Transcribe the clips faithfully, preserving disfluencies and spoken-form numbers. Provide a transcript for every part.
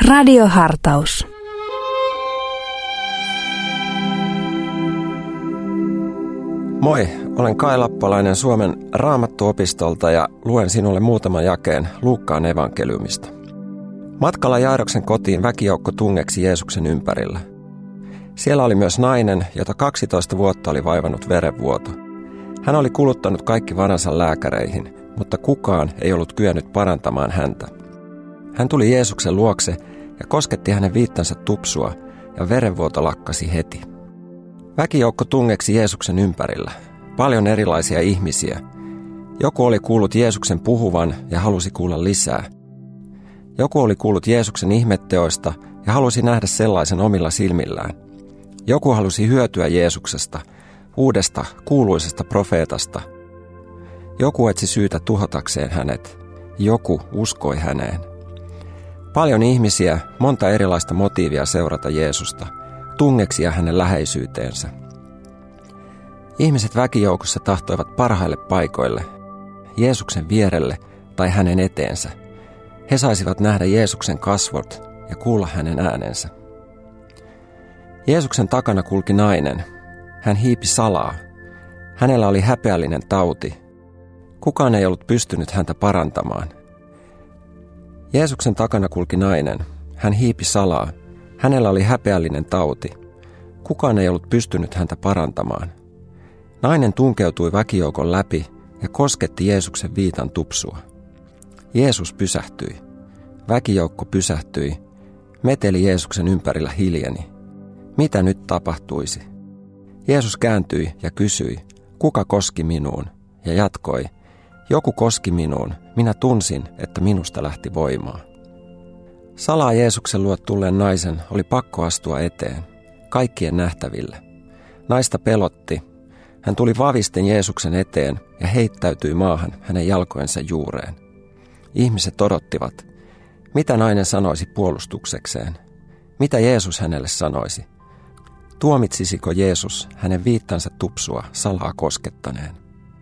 Radiohartaus. Moi, olen Kai Lappalainen Suomen Raamattuopistolta ja luen sinulle muutaman jakeen Luukkaan evankeliumista. Matkalla Jairoksen kotiin väkijoukko tungeksi Jeesuksen ympärillä. Siellä oli myös nainen, jota kaksitoista vuotta oli vaivannut verenvuoto. Hän oli kuluttanut kaikki varansa lääkäreihin, mutta kukaan ei ollut kyennyt parantamaan häntä. Hän tuli Jeesuksen luokse ja kosketti hänen viittansa tupsua, ja verenvuoto lakkasi heti. Väkijoukko tungeksi Jeesuksen ympärillä. Paljon erilaisia ihmisiä. Joku oli kuullut Jeesuksen puhuvan ja halusi kuulla lisää. Joku oli kuullut Jeesuksen ihmetteoista ja halusi nähdä sellaisen omilla silmillään. Joku halusi hyötyä Jeesuksesta, uudesta kuuluisesta profeetasta. Joku etsi syytä tuhotakseen hänet. Joku uskoi häneen. Paljon ihmisiä, monta erilaista motiivia seurata Jeesusta, tungeksia hänen läheisyyteensä. Ihmiset väkijoukossa tahtoivat parhaille paikoille, Jeesuksen vierelle tai hänen eteensä. He saisivat nähdä Jeesuksen kasvot ja kuulla hänen äänensä. Jeesuksen takana kulki nainen. Hän hiipi salaa. Hänellä oli häpeällinen tauti. Kukaan ei ollut pystynyt häntä parantamaan. Jeesuksen takana kulki nainen. Hän hiipi salaa. Hänellä oli häpeällinen tauti. Kukaan ei ollut pystynyt häntä parantamaan. Nainen tunkeutui väkijoukon läpi ja kosketti Jeesuksen viitan tupsua. Jeesus pysähtyi. Väkijoukko pysähtyi. Meteli Jeesuksen ympärillä hiljeni. Mitä nyt tapahtuisi? Jeesus kääntyi ja kysyi, kuka koski minuun? Ja jatkoi, joku koski minuun. Minä tunsin, että minusta lähti voimaa. Salaa Jeesuksen luo tulleen naisen oli pakko astua eteen, kaikkien nähtäville. Naista pelotti. Hän tuli vavisten Jeesuksen eteen ja heittäytyi maahan hänen jalkojensa juureen. Ihmiset odottivat. Mitä nainen sanoisi puolustuksekseen? Mitä Jeesus hänelle sanoisi? Tuomitsisiko Jeesus hänen viittansa tupsua salaa koskettaneen?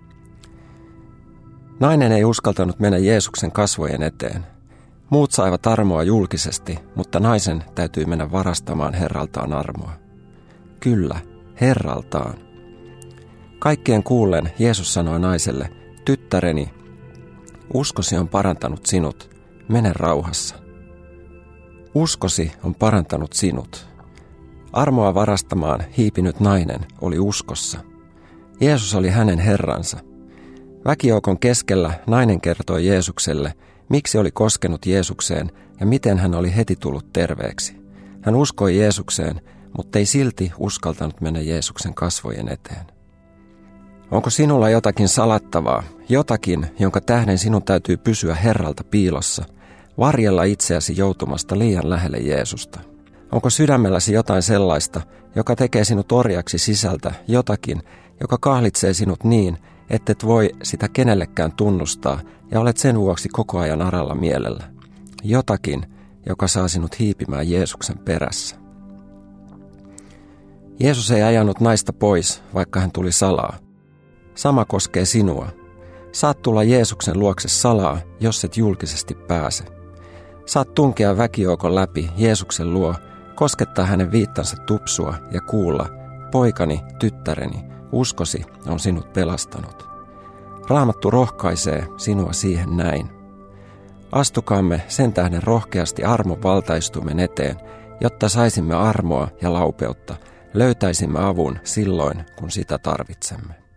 Nainen ei uskaltanut mennä Jeesuksen kasvojen eteen. Muut saivat armoa julkisesti, mutta naisen täytyi mennä varastamaan Herraltaan armoa. Kyllä, Herraltaan. Kaikkien kuullen Jeesus sanoi naiselle, tyttäreni, uskosi on parantanut sinut, mene rauhassa. Uskosi on parantanut sinut. Armoa varastamaan hiipinyt nainen oli uskossa. Jeesus oli hänen Herransa. Väkijoukon keskellä nainen kertoi Jeesukselle, miksi oli koskenut Jeesukseen ja miten hän oli heti tullut terveeksi. Hän uskoi Jeesukseen, mutta ei silti uskaltanut mennä Jeesuksen kasvojen eteen. Onko sinulla jotakin salattavaa, jotakin, jonka tähden sinun täytyy pysyä Herralta piilossa, varjella itseäsi joutumasta liian lähelle Jeesusta? Onko sydämelläsi jotain sellaista, joka tekee sinut orjaksi sisältä, jotakin, joka kahlitsee sinut niin, ettet voi sitä kenellekään tunnustaa ja olet sen vuoksi koko ajan aralla mielellä? Jotakin, joka saa sinut hiipimään Jeesuksen perässä. Jeesus ei ajanut naista pois, vaikka hän tuli salaa. Sama koskee sinua. Saat tulla Jeesuksen luokse salaa, jos et julkisesti pääse. Saat tunkea väkijoukon läpi Jeesuksen luo, koskettaa hänen viittansa tupsua ja kuulla, poikani, tyttäreni, uskosi on sinut pelastanut. Raamattu rohkaisee sinua siihen näin. Astukaamme sen tähden rohkeasti armon valtaistuimen eteen, jotta saisimme armoa ja laupeutta, löytäisimme avun silloin, kun sitä tarvitsemme.